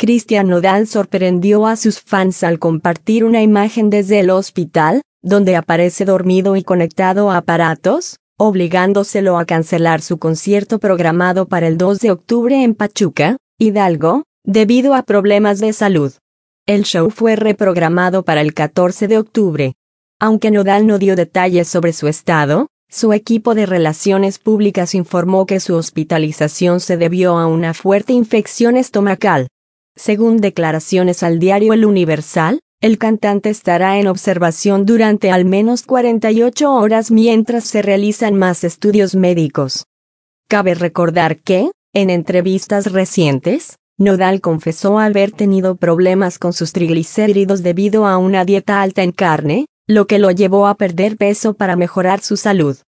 Cristian Nodal sorprendió a sus fans al compartir una imagen desde el hospital, donde aparece dormido y conectado a aparatos, obligándoselo a cancelar su concierto programado para el 2 de octubre en Pachuca, Hidalgo, debido a problemas de salud. El show fue reprogramado para el 14 de octubre. Aunque Nodal no dio detalles sobre su estado, su equipo de relaciones públicas informó que su hospitalización se debió a una fuerte infección estomacal. Según declaraciones al diario El Universal, el cantante estará en observación durante al menos 48 horas mientras se realizan más estudios médicos. Cabe recordar que, en entrevistas recientes, Nodal confesó haber tenido problemas con sus triglicéridos debido a una dieta alta en carne, lo que lo llevó a perder peso para mejorar su salud.